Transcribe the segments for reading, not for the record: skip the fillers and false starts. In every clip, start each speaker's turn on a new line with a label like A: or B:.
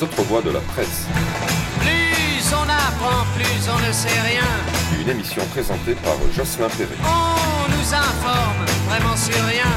A: autres voix de la presse.
B: Plus on apprend, plus on ne sait rien.
A: Une émission présentée par Jocelyn Perret.
B: On nous informe vraiment sur rien.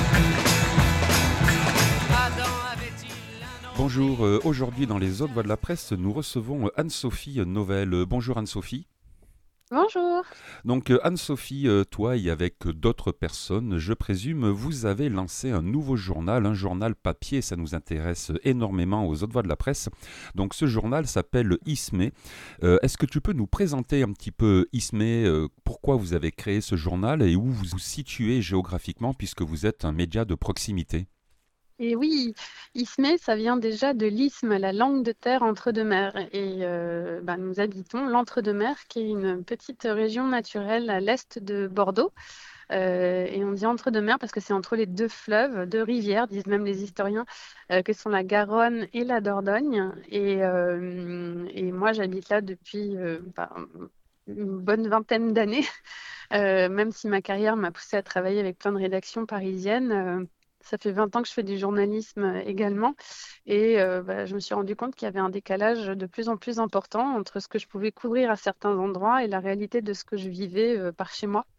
B: Adam avait-il un nom?
C: Bonjour, aujourd'hui dans les autres voix de la presse, nous recevons Anne-Sophie Novelle. Bonjour Anne-Sophie.
D: Bonjour.
C: Donc Anne-Sophie, toi et avec d'autres personnes, je présume, vous avez lancé un nouveau journal, un journal papier, ça nous intéresse énormément aux autres voix de la presse. Donc ce journal s'appelle Ismé. Est-ce que tu peux nous présenter un petit peu Ismé, pourquoi vous avez créé ce journal et où vous vous situez géographiquement puisque vous êtes un média de proximité?
D: Et oui, Ismé, ça vient déjà de l'isthme, la langue de terre entre deux mers. Et nous habitons l'entre-deux-mers, qui est une petite région naturelle à l'est de Bordeaux. Et on dit entre-deux-mers parce que c'est entre les deux fleuves, deux rivières, disent même les historiens, que sont la Garonne et la Dordogne. Et moi, j'habite là depuis une bonne vingtaine d'années, même si ma carrière m'a poussée à travailler avec plein de rédactions parisiennes. Ça fait 20 ans que je fais du journalisme également et je me suis rendu compte qu'il y avait un décalage de plus en plus important entre ce que je pouvais couvrir à certains endroits et la réalité de ce que je vivais par chez moi.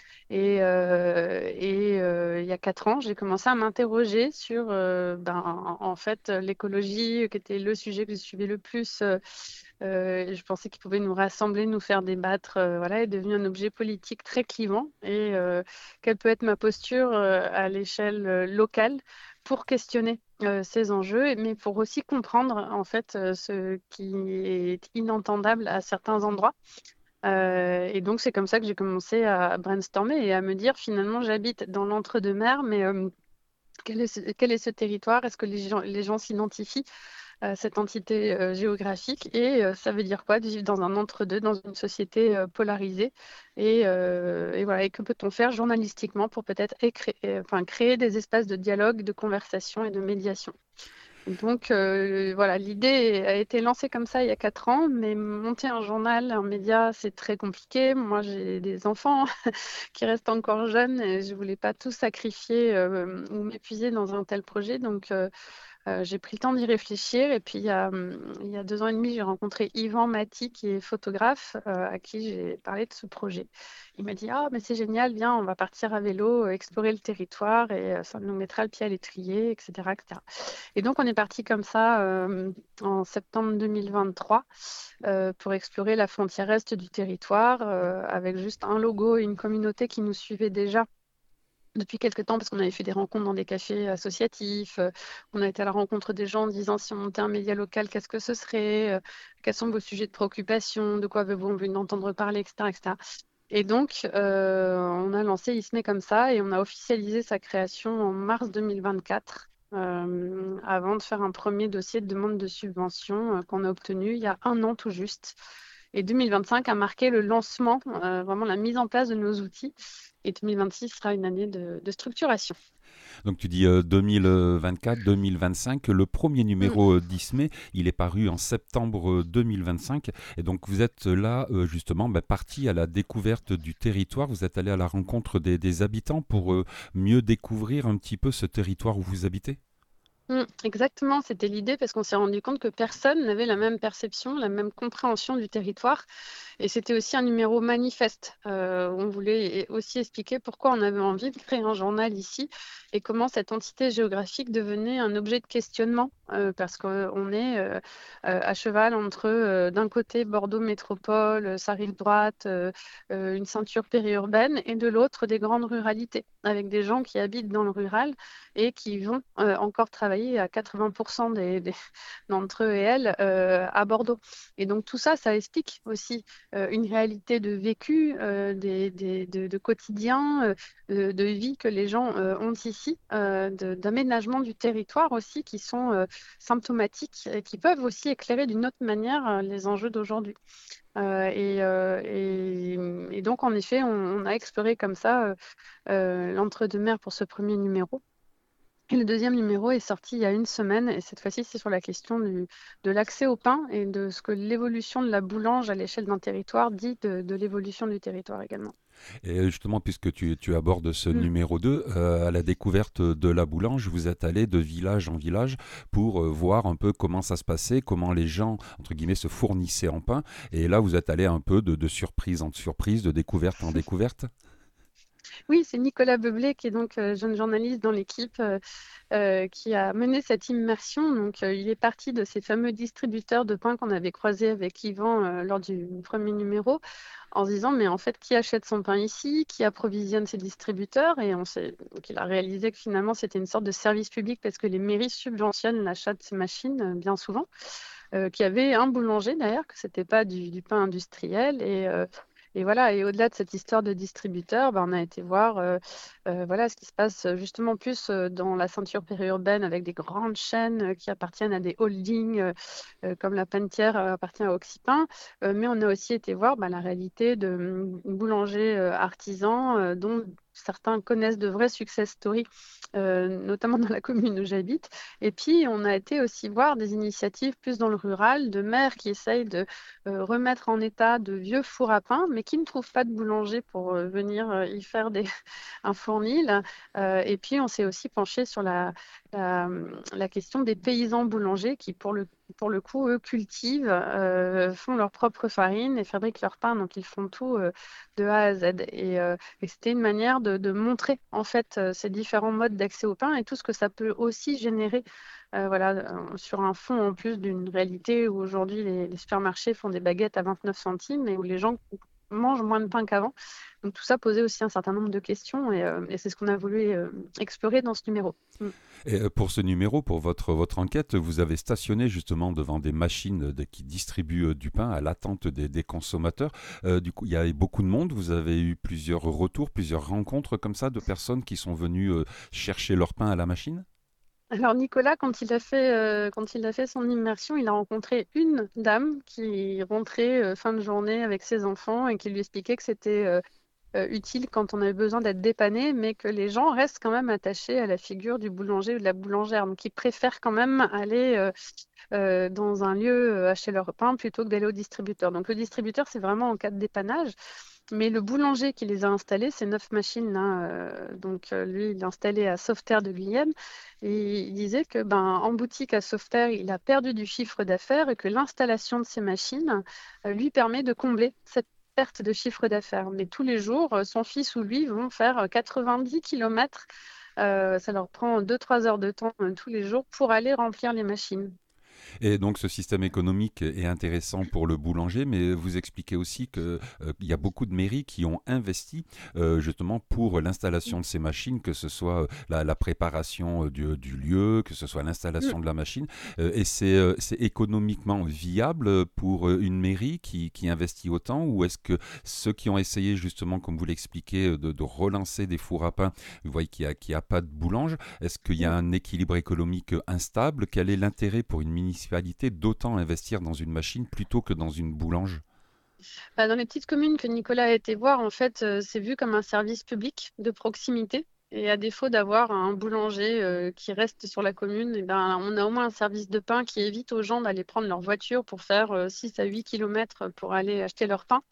D: Il y a 4 ans, j'ai commencé à m'interroger sur en fait l'écologie, qui était le sujet que je suivais le plus. Je pensais qu'il pouvait nous rassembler, nous faire débattre, est devenu un objet politique très clivant. Quelle peut être ma posture à l'échelle locale pour questionner ces enjeux, mais pour aussi comprendre en fait ce qui est inentendable à certains endroits. Et donc, c'est comme ça que j'ai commencé à brainstormer et à me dire, finalement, j'habite dans l'entre-deux-mers, mais quel est ce territoire? Est-ce que les gens s'identifient à cette entité géographique? Et ça veut dire quoi de vivre dans un entre-deux, dans une société polarisée? Et voilà, et que peut-on faire journalistiquement pour peut-être créer des espaces de dialogue, de conversation et de médiation? Donc voilà, l'idée a été lancée comme ça il y a 4 ans, mais monter un journal, un média, c'est très compliqué. Moi, j'ai des enfants qui restent encore jeunes et je voulais pas tout sacrifier ou m'épuiser dans un tel projet. Donc j'ai pris le temps d'y réfléchir. Et puis il y a 2 ans et demi, j'ai rencontré Yvan Maty, qui est photographe, à qui j'ai parlé de ce projet. Il m'a dit: «Ah, mais c'est génial, viens, on va partir à vélo, explorer le territoire et ça nous mettra le pied à l'étrier, etc., etc.» Et donc, on est parti comme ça en septembre 2023 pour explorer la frontière est du territoire avec juste un logo et une communauté qui nous suivait déjà depuis quelques temps parce qu'on avait fait des rencontres dans des cafés associatifs. On a été à la rencontre des gens en disant: si on montait un média local, qu'est-ce que ce serait? Quels sont vos sujets de préoccupation? De quoi avez-vous envie d'entendre parler, etc., etc. Et donc, on a lancé Ismé comme ça et on a officialisé sa création en mars 2024 avant de faire un premier dossier de demande de subvention qu'on a obtenu il y a 1 an tout juste. Et 2025 a marqué le lancement, vraiment la mise en place de nos outils. Et 2026 sera une année de structuration.
C: Donc tu dis 2024-2025, le premier numéro d'Ismé, il est paru en septembre 2025. Et donc vous êtes là justement parti à la découverte du territoire, vous êtes allé à la rencontre des habitants pour mieux découvrir un petit peu ce territoire où vous habitez?
D: Exactement, c'était l'idée parce qu'on s'est rendu compte que personne n'avait la même perception, la même compréhension du territoire. Et c'était aussi un numéro manifeste. Où on voulait aussi expliquer pourquoi on avait envie de créer un journal ici et comment cette entité géographique devenait un objet de questionnement. Parce qu'on est à cheval entre, d'un côté, Bordeaux métropole, sa rive droite, une ceinture périurbaine, et de l'autre, des grandes ruralités, avec des gens qui habitent dans le rural et qui vont encore travailler à 80% d'entre eux et elles à Bordeaux. Et donc tout ça, ça explique aussi une réalité de vécu, de quotidien, de vie que les gens ont ici, d'aménagement du territoire aussi, qui sont symptomatiques et qui peuvent aussi éclairer d'une autre manière les enjeux d'aujourd'hui. Et donc, en effet, on a exploré comme ça l'entre-deux-mers pour ce premier numéro. Et le deuxième numéro est sorti il y a une semaine, et cette fois-ci, c'est sur la question de l'accès au pain et de ce que l'évolution de la boulange à l'échelle d'un territoire dit de l'évolution du territoire également.
C: Et justement, puisque tu abordes ce
D: Mm.
C: numéro 2, à la découverte de la boulange, vous êtes allé de village en village pour voir un peu comment ça se passait, comment les gens, entre guillemets, se fournissaient en pain. Et là, vous êtes allé un peu de surprise en surprise, de découverte en découverte.
D: Oui, c'est Nicolas Beublé qui est donc jeune journaliste dans l'équipe qui a mené cette immersion. Donc, il est parti de ces fameux distributeurs de pain qu'on avait croisés avec Yvan lors du premier numéro, en se disant, mais en fait, qui achète son pain ici? Qui approvisionne ces distributeurs? Et donc, il a réalisé que finalement, c'était une sorte de service public parce que les mairies subventionnent l'achat de ces machines bien souvent. Qui avait un boulanger d'ailleurs, que c'était pas du pain industriel. Et voilà, et au-delà de cette histoire de distributeur, ben, on a été voir voilà, ce qui se passe justement plus dans la ceinture périurbaine avec des grandes chaînes qui appartiennent à des holdings comme la Panetière appartient à Oxypain. Mais on a aussi été voir ben, la réalité de boulangers artisans dont certains connaissent de vrais success stories, notamment dans la commune où j'habite. Et puis, on a été aussi voir des initiatives plus dans le rural, de maires qui essayent de remettre en état de vieux fours à pain, mais qui ne trouvent pas de boulanger pour venir y faire un fournil. Et puis, on s'est aussi penché sur la question des paysans boulangers qui, pour le coup, eux, cultivent, font leur propre farine et fabriquent leur pain. Donc, ils font tout de A à Z. Et c'était une manière de montrer, en fait, ces différents modes d'accès au pain et tout ce que ça peut aussi générer voilà, sur un fond en plus d'une réalité où aujourd'hui les supermarchés font des baguettes à 29 centimes et où les gens mangent moins de pain qu'avant. Donc tout ça posait aussi un certain nombre de questions et c'est ce qu'on a voulu explorer dans ce numéro. Mm.
C: Et pour ce numéro, pour votre enquête, vous avez stationné justement devant des machines qui distribuent du pain à l'attente des consommateurs. Du coup, il y a beaucoup de monde. Vous avez eu plusieurs retours, plusieurs rencontres comme ça de personnes qui sont venues chercher leur pain à la machine.
D: Alors Nicolas, quand il a fait son immersion, il a rencontré une dame qui rentrait fin de journée avec ses enfants et qui lui expliquait que c'était utile quand on avait besoin d'être dépanné, mais que les gens restent quand même attachés à la figure du boulanger ou de la boulangère. Donc, ils préfèrent quand même aller dans un lieu acheter leur pain plutôt que d'aller au distributeur. Donc, le distributeur, c'est vraiment en cas de dépannage. Mais le boulanger qui les a installés, c'est 9 machines là. Donc, lui, il est installé à Sauveterre de Guyenne. Et il disait que ben, en boutique à Sauveterre, il a perdu du chiffre d'affaires et que l'installation de ces machines lui permet de combler cette perte de chiffre d'affaires. Mais tous les jours, son fils ou lui vont faire 90 km. Ça leur prend 2-3 heures de temps tous les jours pour aller remplir les machines.
C: Et donc ce système économique est intéressant pour le boulanger, mais vous expliquez aussi qu'il y a beaucoup de mairies qui ont investi justement pour l'installation de ces machines, que ce soit la préparation du lieu, que ce soit l'installation de la machine. Et c'est économiquement viable pour une mairie qui investit autant, ou est-ce que ceux qui ont essayé justement, comme vous l'expliquez, de relancer des fours à pain, vous voyez qu'il y a pas de boulange, est-ce qu'il y a un équilibre économique instable? Quel est l'intérêt pour une municipalité d'autant investir dans une machine plutôt que dans une boulange?
D: Bah, dans les petites communes que Nicolas a été voir, en fait, c'est vu comme un service public de proximité. Et à défaut d'avoir un boulanger qui reste sur la commune, eh ben, on a au moins un service de pain qui évite aux gens d'aller prendre leur voiture pour faire 6 à 8 kilomètres pour aller acheter leur pain.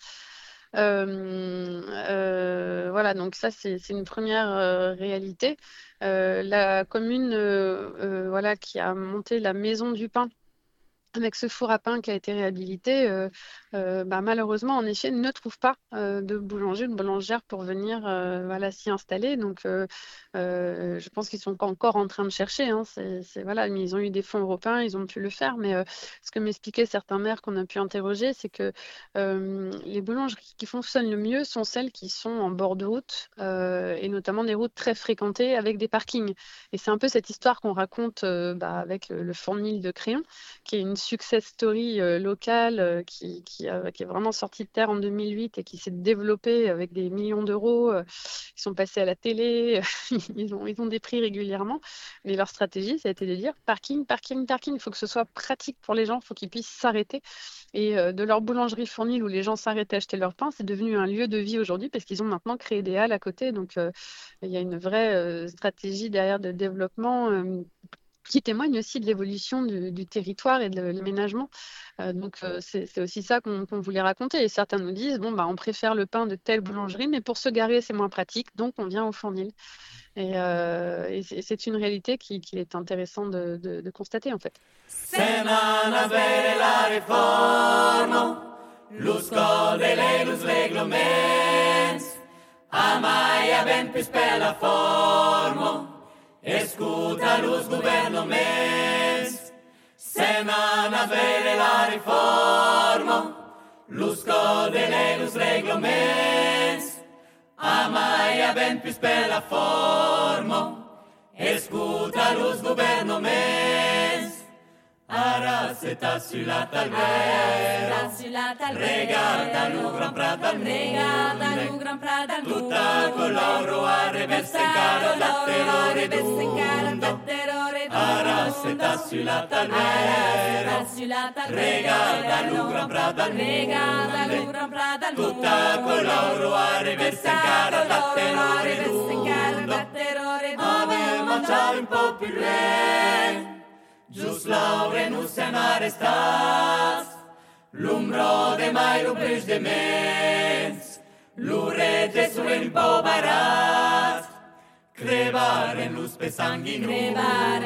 D: Voilà, donc ça, c'est une première réalité. La commune voilà, qui a monté la maison du pain avec ce four à pain qui a été réhabilité, bah, malheureusement, en effet, ne trouve pas de boulanger ou de boulangère pour venir voilà, s'y installer. Donc, je pense qu'ils sont pas encore en train de chercher. Hein. Voilà, mais ils ont eu des fonds européens, ils ont pu le faire. Mais ce que m'expliquaient certains maires qu'on a pu interroger, c'est que les boulangeries qui fonctionnent le mieux sont celles qui sont en bord de route et notamment des routes très fréquentées avec des parkings. Et c'est un peu cette histoire qu'on raconte bah, avec le fournil de Créon, qui est une success story local qui est vraiment sorti de terre en 2008 et qui s'est développé avec des millions d'euros. Ils sont passés à la télé, ils ont des prix régulièrement. Mais leur stratégie, ça a été de dire parking, parking, parking. Il faut que ce soit pratique pour les gens, il faut qu'ils puissent s'arrêter. Et de leur boulangerie fournile où les gens s'arrêtaient à acheter leur pain, c'est devenu un lieu de vie aujourd'hui parce qu'ils ont maintenant créé des halles à côté. Donc, il y a une vraie stratégie derrière de développement qui témoigne aussi de l'évolution du territoire et de l'aménagement. Donc, c'est aussi ça qu'on voulait raconter. Et certains nous disent, bon, on préfère le pain de telle boulangerie, mais pour se garer, c'est moins pratique, donc on vient au fournil. Et c'est une réalité qu'il est intéressant de constater, en fait.
E: Semana bere la reformo, lus codele, lus reglements, amaia ben plus per la formo, escuta lus gouvernements. Semana bere la reformo, lus codele, lus reglements, amaia ben plus per la formo, escuta lus gouvernements. Ara seta sulla talvera, regarda lu gran prat al mondo, tutta coloro a reveste caro da terrore d'undo. Ara seta sulla talvera, regarda lu gran prat al mondo, tutta coloro a reveste caro da terrore d'undo. Ave mangiare un po' più re, just laure nu se-n arestats, l'umbro de mai lu plâși de menți, lu rege suen pobarat, crevaren lus pe sanguinuse,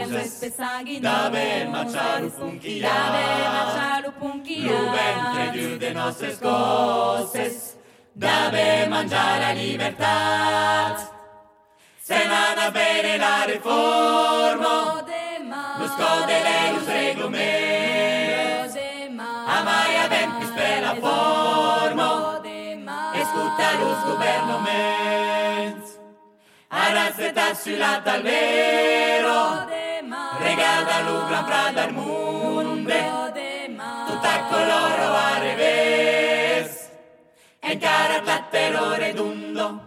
E: d'ave maciaru punchiat, lu ventre dur de nostres coses, d'ave mangiar la libertat. Se n'han a bere la reforma, lus codele, lus reglements, amaia ben plus per la forma, escuta lus gouvernements. Ara seta sulla talvero, regarda lu gran prat al mondo, tutta coloro a revés, encara la terrore d'undo.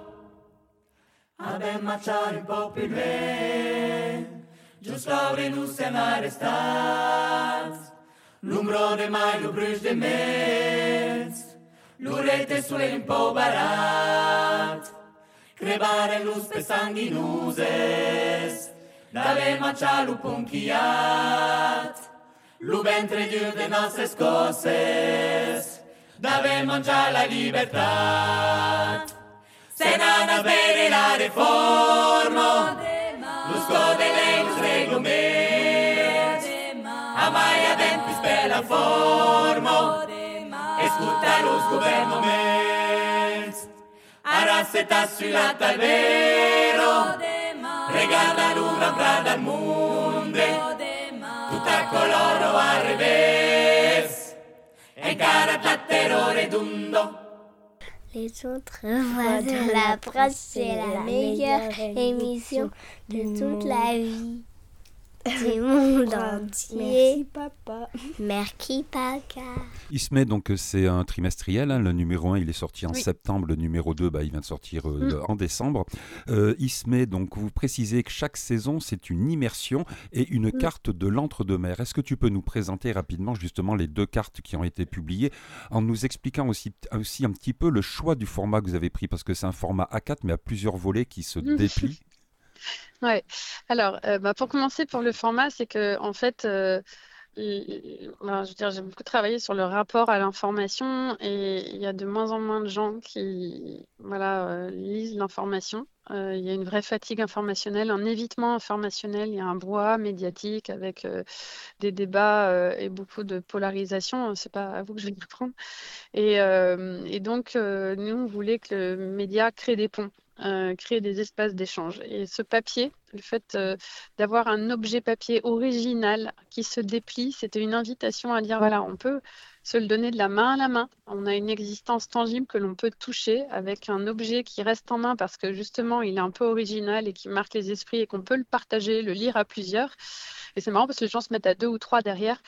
E: Avem marciare un po' più lent, just laure nu se-n arestats, l'umbro de mai lu brâși de menți, l'urete suel impobarat, crevaren lus pe sanguinuses, d'ave marcia lu punchiat, lu ventre dur de nostres coses, d'ave mangiar la libertat. Se n'han a bere la reforma, lus codele, lus reglements, amaia ben plus per la forma, escuta lus gouvernements. Ara seta sulla talvero, regarda lu gran prat al mondo, tutta coloro a revés, encara la terrore d'undo.
F: Les autres voix de la presse, c'est la meilleure émission de toute la vie du monde entier.
G: Merci papa.
F: Merci papa.
C: Ismé, donc c'est un trimestriel, le numéro 1 il est sorti en septembre, le numéro 2 il vient de sortir en décembre. Ismé, donc vous précisez que chaque saison c'est une immersion et une carte de l'entre-deux-mer. Est-ce que tu peux nous présenter rapidement justement les deux cartes qui ont été publiées en nous expliquant aussi un petit peu le choix du format que vous avez pris, parce que c'est un format A4 mais à plusieurs volets qui se déplient.
D: Ouais. Alors, pour commencer, pour le format, c'est que en fait, je veux dire, j'ai beaucoup travaillé sur le rapport à l'information et il y a de moins en moins de gens qui, lisent l'information. Il y a une vraie fatigue informationnelle, un évitement informationnel. Il y a un brouhaha médiatique avec des débats et beaucoup de polarisation. C'est pas à vous que je vais le prendre. Et donc, nous, on voulait que le média crée des ponts. Créer des espaces d'échange. Et ce papier, le fait d'avoir un objet papier original qui se déplie, c'était une invitation à dire, voilà, on peut se le donner de la main à la main. On a une existence tangible que l'on peut toucher avec un objet qui reste en main parce que justement, il est un peu original et qui marque les esprits et qu'on peut le partager, le lire à plusieurs. Et c'est marrant parce que les gens se mettent à 2 ou 3 derrière.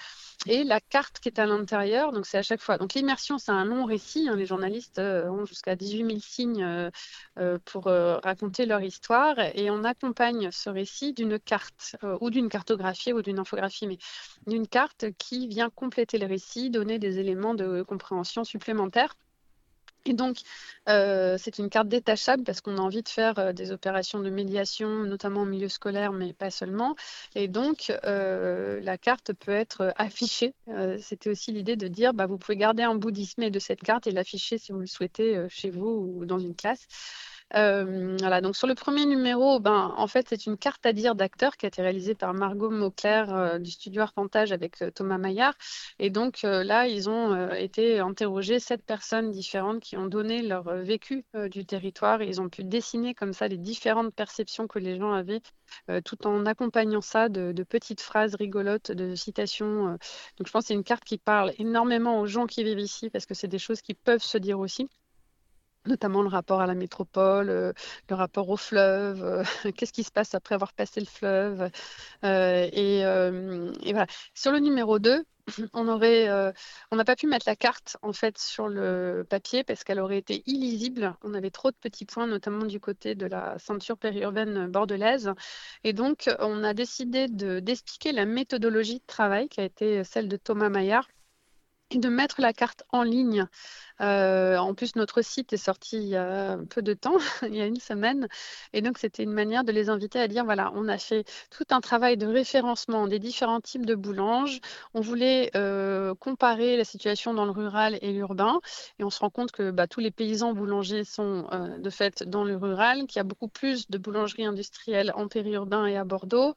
D: et la carte qui est à l'intérieur. Donc, c'est à chaque fois. Donc, l'immersion, c'est un long récit. Les journalistes ont jusqu'à 18 000 signes pour raconter leur histoire. Et on accompagne ce récit d'une carte ou d'une cartographie ou d'une infographie, mais d'une carte qui vient compléter le récit, donner des éléments de compréhension supplémentaires. Et donc, c'est une carte détachable parce qu'on a envie de faire des opérations de médiation, notamment au milieu scolaire, mais pas seulement. Et donc, la carte peut être affichée. C'était aussi l'idée de dire, vous pouvez garder un bout de cette carte et l'afficher si vous le souhaitez chez vous ou dans une classe. Voilà, donc sur le premier numéro, en fait, c'est une carte à dire d'acteur qui a été réalisée par Margot Mauclair du studio Arpentage avec Thomas Maillard. Et donc là, ils ont été interrogés 7 personnes différentes qui ont donné leur vécu du territoire et ils ont pu dessiner comme ça les différentes perceptions que les gens avaient tout en accompagnant ça de petites phrases rigolotes, de citations. Donc je pense que c'est une carte qui parle énormément aux gens qui vivent ici parce que c'est des choses qui peuvent se dire aussi. Notamment le rapport à la métropole, le rapport au fleuve, qu'est-ce qui se passe après avoir passé le fleuve. Et voilà. Sur le numéro 2, on n'a pas pu mettre la carte en fait sur le papier parce qu'elle aurait été illisible. On avait trop de petits points, notamment du côté de la ceinture périurbaine bordelaise. Et donc, on a décidé d'expliquer la méthodologie de travail qui a été celle de Thomas Maillard et de mettre la carte en ligne. En plus, notre site est sorti il y a peu de temps, il y a une semaine. Et donc, c'était une manière de les inviter à dire, voilà, on a fait tout un travail de référencement des différents types de boulanges. On voulait comparer la situation dans le rural et l'urbain. Et on se rend compte que tous les paysans boulangers sont de fait dans le rural, qu'il y a beaucoup plus de boulangeries industrielles en périurbain et à Bordeaux.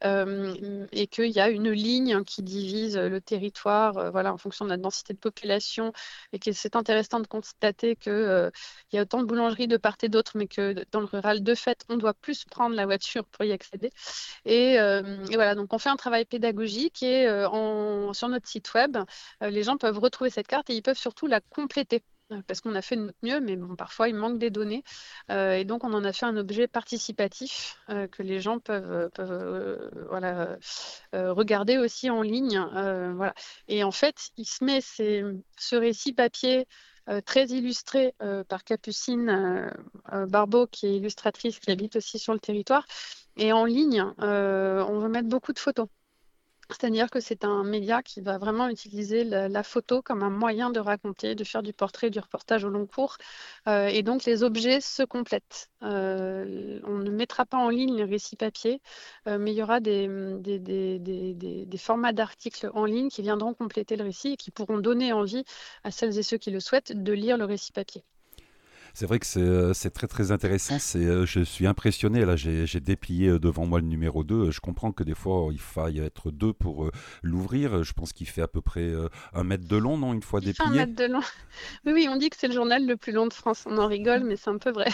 D: Et qu'il y a une ligne qui divise le territoire en fonction de la densité de population et que c'est intéressant de constater qu'il y a autant de boulangeries de part et d'autre, mais que dans le rural, de fait, on doit plus prendre la voiture pour y accéder. Et voilà, donc on fait un travail pédagogique et sur notre site web, les gens peuvent retrouver cette carte et ils peuvent surtout la compléter. Parce qu'on a fait de notre mieux, mais parfois il manque des données. Et donc, on en a fait un objet participatif que les gens peuvent regarder aussi en ligne. Voilà. Et en fait, il se met ce récit papier très illustré par Capucine Barbeau, qui est illustratrice, qui habite aussi sur le territoire. Et en ligne, on veut mettre beaucoup de photos. C'est-à-dire que c'est un média qui va vraiment utiliser la photo comme un moyen de raconter, de faire du portrait, du reportage au long cours. Et donc, les objets se complètent. On ne mettra pas en ligne les récits papier, mais il y aura des formats d'articles en ligne qui viendront compléter le récit et qui pourront donner envie à celles et ceux qui le souhaitent de lire le récit papier.
C: C'est vrai que c'est très très intéressant. Je suis impressionné. Là, j'ai déplié devant moi le numéro 2. Je comprends que des fois, il faille être 2 pour l'ouvrir. Je pense qu'il fait à peu près 1 mètre de long, non, une fois déplié.
D: 1 mètre de long. Oui, on dit que c'est le journal le plus long de France. On en rigole, mais c'est un peu vrai.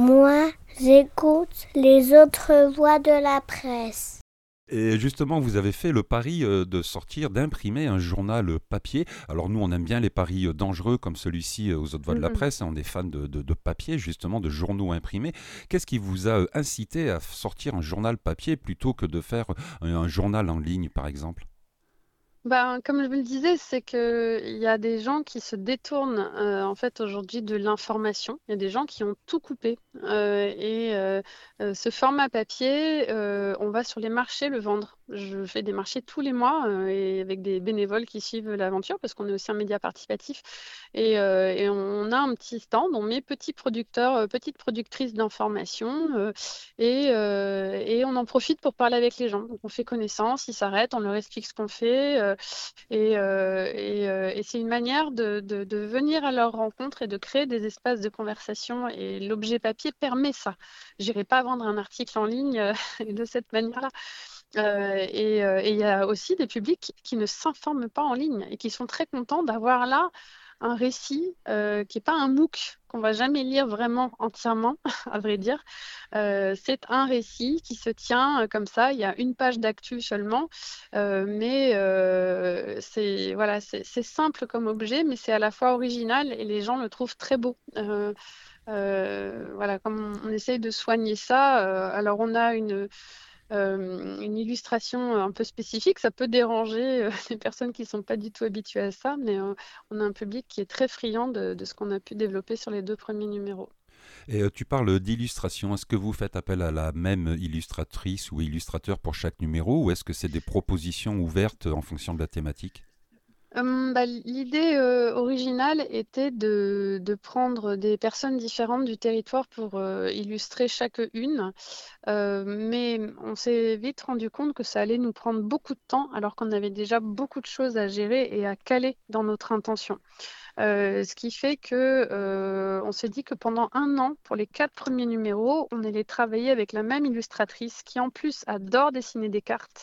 F: Moi, j'écoute les autres voix de la presse.
C: Et justement, vous avez fait le pari d'imprimer un journal papier. Alors nous, on aime bien les paris dangereux comme celui-ci aux autres voix de la presse. On est fan de papier, justement, de journaux imprimés. Qu'est-ce qui vous a incité à sortir un journal papier plutôt que de faire un journal en ligne, par exemple ?
D: Comme je vous le disais, c'est qu'il y a des gens qui se détournent en fait aujourd'hui de l'information. Il y a des gens qui ont tout coupé. Ce format papier, on va sur les marchés le vendre. Je fais des marchés tous les mois et avec des bénévoles qui suivent l'aventure parce qu'on est aussi un média participatif. Et on a un petit stand, on met petits producteurs, petites productrices d'informations et on en profite pour parler avec les gens. Donc on fait connaissance, ils s'arrêtent, on leur explique ce qu'on fait. Et c'est une manière de venir à leur rencontre et de créer des espaces de conversation. Et l'objet papier permet ça. Je n'irai pas vendre un article en ligne de cette manière-là. Et il y a aussi des publics qui ne s'informent pas en ligne et qui sont très contents d'avoir là un récit qui n'est pas un MOOC qu'on va jamais lire vraiment entièrement, à vrai dire. C'est un récit qui se tient comme ça. Il y a une page d'actu seulement, mais c'est simple comme objet, mais c'est à la fois original et les gens le trouvent très beau. Comme on essaye de soigner ça. Alors on a une illustration un peu spécifique, ça peut déranger les personnes qui ne sont pas du tout habituées à ça, mais on a un public qui est très friand de ce qu'on a pu développer sur les 2 premiers numéros.
C: Et tu parles d'illustration. Est-ce que vous faites appel à la même illustratrice ou illustrateur pour chaque numéro, ou est-ce que c'est des propositions ouvertes en fonction de la thématique ?
D: L'idée originale était de prendre des personnes différentes du territoire pour illustrer chacune, mais on s'est vite rendu compte que ça allait nous prendre beaucoup de temps alors qu'on avait déjà beaucoup de choses à gérer et à caler dans notre intention. Ce qui fait que on s'est dit que pendant 1 an, pour les 4 premiers numéros, on allait travailler avec la même illustratrice qui en plus adore dessiner des cartes.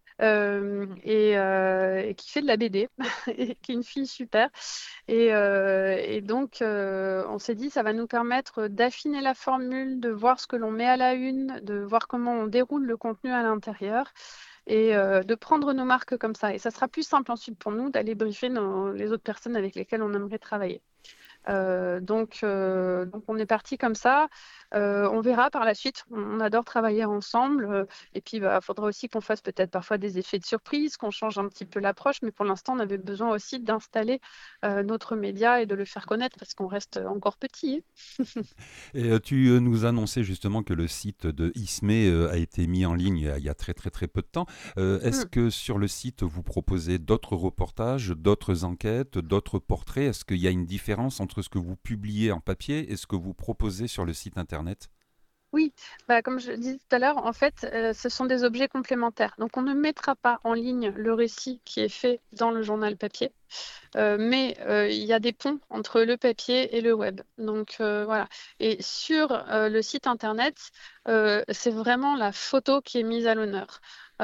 D: Et qui fait de la BD, et qui est une fille super. Et donc, on s'est dit, ça va nous permettre d'affiner la formule, de voir ce que l'on met à la une, de voir comment on déroule le contenu à l'intérieur et de prendre nos marques comme ça. Et ça sera plus simple ensuite pour nous d'aller briefer les autres personnes avec lesquelles on aimerait travailler. Donc on est parti comme ça. On verra par la suite. On adore travailler ensemble. Et puis, il faudra aussi qu'on fasse peut-être parfois des effets de surprise, qu'on change un petit peu l'approche. Mais pour l'instant, on avait besoin aussi d'installer notre média et de le faire connaître parce qu'on reste encore petit.
C: Et tu nous annonçais justement que le site de Ismé a été mis en ligne il y a très très très peu de temps. Est-ce que sur le site, vous proposez d'autres reportages, d'autres enquêtes, d'autres portraits ? Est-ce qu'il y a une différence entre ce que vous publiez en papier et ce que vous proposez sur le site internet ?
D: Oui, comme je le disais tout à l'heure, en fait, ce sont des objets complémentaires. Donc, on ne mettra pas en ligne le récit qui est fait dans le journal papier, mais il y a des ponts entre le papier et le web. Donc, voilà. Et sur le site internet, c'est vraiment la photo qui est mise à l'honneur.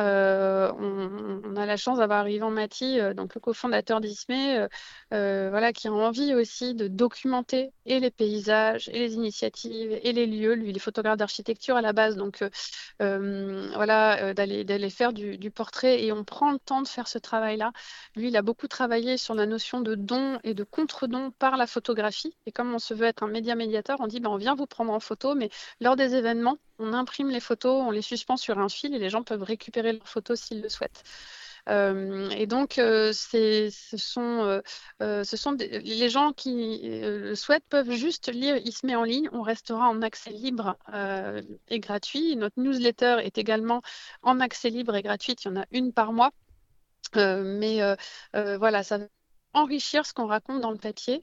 D: On a la chance d'avoir Yvan Maty, donc le cofondateur d'Ismé, qui a envie aussi de documenter et les paysages, et les initiatives, et les lieux. Lui, il est photographe d'architecture à la base, donc d'aller faire du portrait, et on prend le temps de faire ce travail-là. Lui, il a beaucoup travaillé sur la notion de don et de contre-don par la photographie, et comme on se veut être un médiateur, on dit on vient vous prendre en photo, mais lors des événements, on imprime les photos, on les suspend sur un fil et les gens peuvent récupérer leurs photos s'ils le souhaitent. Et donc, les gens qui le souhaitent peuvent juste lire Ismé en ligne. On restera en accès libre et gratuit. Notre newsletter est également en accès libre et gratuite. Il y en a une par mois. Ça va enrichir ce qu'on raconte dans le papier.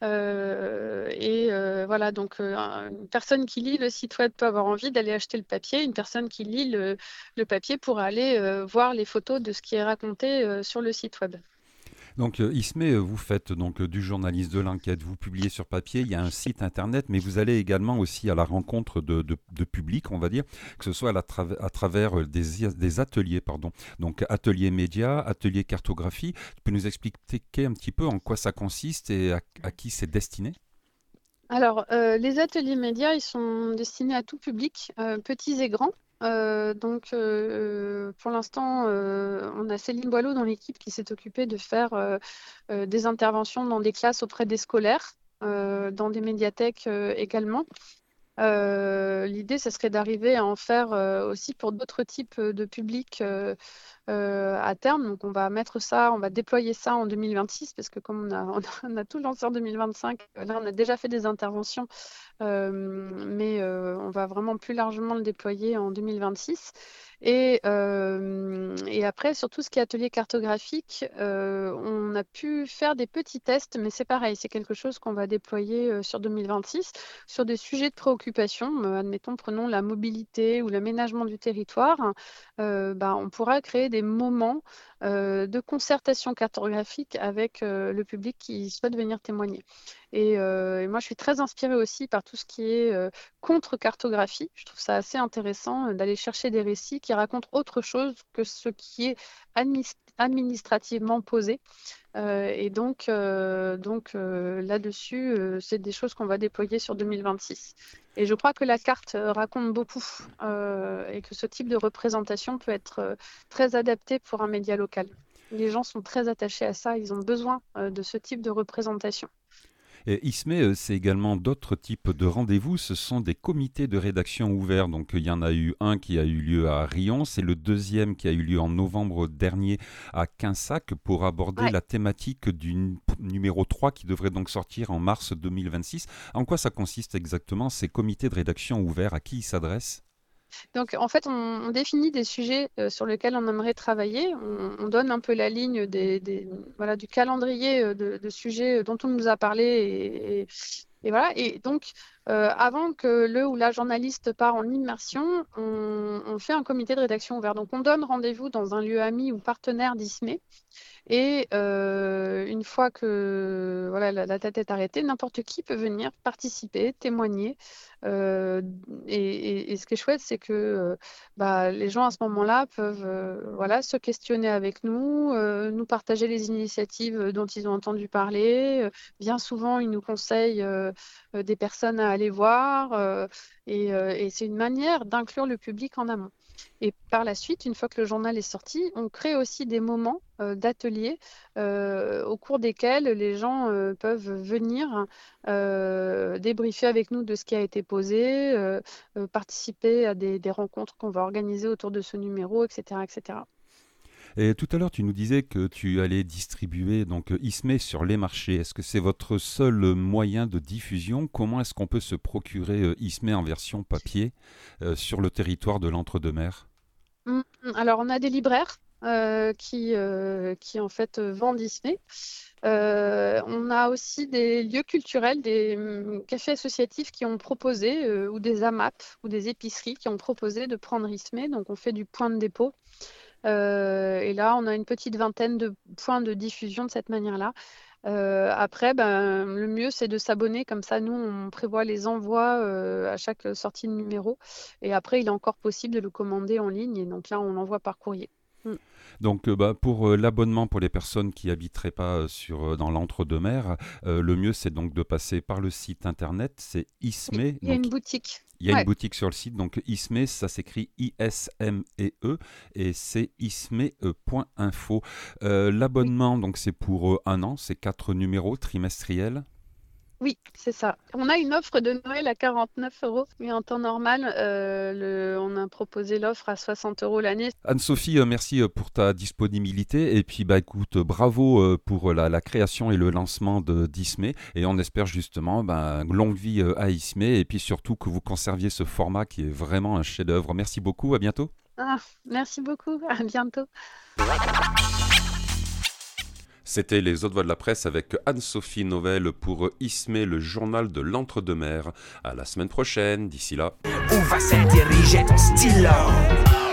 D: Donc une personne qui lit le site web peut avoir envie d'aller acheter le papier. Une personne qui lit le papier pourra aller voir les photos de ce qui est raconté sur le site web.
C: Donc Ismé, vous faites donc du journalisme, de l'enquête, vous publiez sur papier, il y a un site internet, mais vous allez également aussi à la rencontre de public, on va dire, que ce soit à travers des ateliers, donc atelier média, atelier cartographie. Tu peux nous expliquer un petit peu en quoi ça consiste et à qui c'est destiné ?
D: Alors, les ateliers médias, ils sont destinés à tout public, petits et grands. Donc, pour l'instant, on a Céline Boileau dans l'équipe qui s'est occupée de faire des interventions dans des classes auprès des scolaires, dans des médiathèques également. L'idée, ce serait d'arriver à en faire aussi pour d'autres types de publics à terme. Donc, on va déployer ça en 2026 parce que comme on a tout lancé en 2025, là, on a déjà fait des interventions, mais on va vraiment plus largement le déployer en 2026. Et après, sur tout ce qui est atelier cartographique, on a pu faire des petits tests, mais c'est pareil, c'est quelque chose qu'on va déployer sur 2026 sur des sujets de préoccupation. Admettons, prenons la mobilité ou l'aménagement du territoire. On pourra créer des moments de concertation cartographique avec le public qui souhaite venir témoigner. Et moi, je suis très inspirée aussi par tout ce qui est contre-cartographie. Je trouve ça assez intéressant d'aller chercher des récits qui racontent autre chose que ce qui est administrativement posé. Et donc là-dessus, c'est des choses qu'on va déployer sur 2026. Et je crois que la carte raconte beaucoup et que ce type de représentation peut être très adapté pour un média local. Les gens sont très attachés à ça, ils ont besoin de ce type de représentation.
C: Et ISME, c'est également d'autres types de rendez-vous. Ce sont des comités de rédaction ouverts. Donc, il y en a eu un qui a eu lieu à Rion. C'est le deuxième qui a eu lieu en novembre dernier à Quinsac pour aborder la thématique du numéro 3 qui devrait donc sortir en mars 2026. En quoi ça consiste exactement, ces comités de rédaction ouverts? À qui ils s'adressent?
D: Donc, en fait, on définit des sujets sur lesquels on aimerait travailler. On donne un peu la ligne du calendrier de sujets dont on nous a parlé. Et voilà. Et donc, avant que le ou la journaliste part en immersion, on fait un comité de rédaction ouvert. Donc, on donne rendez-vous dans un lieu ami ou partenaire d'ISME. Et une fois que la tête est arrêtée, n'importe qui peut venir participer, témoigner. Et ce qui est chouette, c'est que les gens à ce moment-là peuvent se questionner avec nous, nous partager les initiatives dont ils ont entendu parler. Bien souvent, ils nous conseillent des personnes à aller voir. Et c'est une manière d'inclure le public en amont. Et par la suite, une fois que le journal est sorti, on crée aussi des moments d'ateliers au cours desquels les gens peuvent venir débriefer avec nous de ce qui a été posé, participer à des rencontres qu'on va organiser autour de ce numéro, etc., etc.
C: Et tout à l'heure, tu nous disais que tu allais distribuer donc ISME sur les marchés. Est-ce que c'est votre seul moyen de diffusion? Comment est-ce qu'on peut se procurer ISME en version papier sur le territoire de l'Entre-deux-Mers?
D: Alors, on a des libraires qui en fait vendent ISME. On a aussi des lieux culturels, des cafés associatifs qui ont proposé, ou des AMAP, ou des épiceries qui ont proposé de prendre ISME. Donc, on fait du point de dépôt. Et là, on a une petite vingtaine de points de diffusion de cette manière-là. Après, le mieux, c'est de s'abonner. Comme ça, nous, on prévoit les envois à chaque sortie de numéro. Et après, il est encore possible de le commander en ligne. Et donc là, on l'envoie par courrier.
C: Donc pour l'abonnement pour les personnes qui n'habiteraient pas dans l'Entre-deux-Mers, le mieux c'est donc de passer par le site internet, c'est ISME.
D: Il y a une boutique.
C: Il y a une boutique sur le site, donc ISME, ça s'écrit ISMEE et c'est isme.info. L'abonnement, donc c'est pour 1 an, c'est 4 numéros trimestriels.
D: Oui, c'est ça. On a une offre de Noël à 49 €, mais en temps normal, on a proposé l'offre à 60 € l'année.
C: Anne-Sophie, merci pour ta disponibilité et puis écoute, bravo pour la création et le lancement d'ISME et on espère justement longue vie à ISME et puis surtout que vous conserviez ce format qui est vraiment un chef-d'œuvre. Merci beaucoup, à bientôt.
D: Merci beaucoup, à bientôt.
A: C'était les Autres Voix de la Presse avec Anne-Sophie Novelle pour ISME, le journal de l'Entre-deux-Mers. À la semaine prochaine, d'ici là.
G: Où va se diriger ton stylo?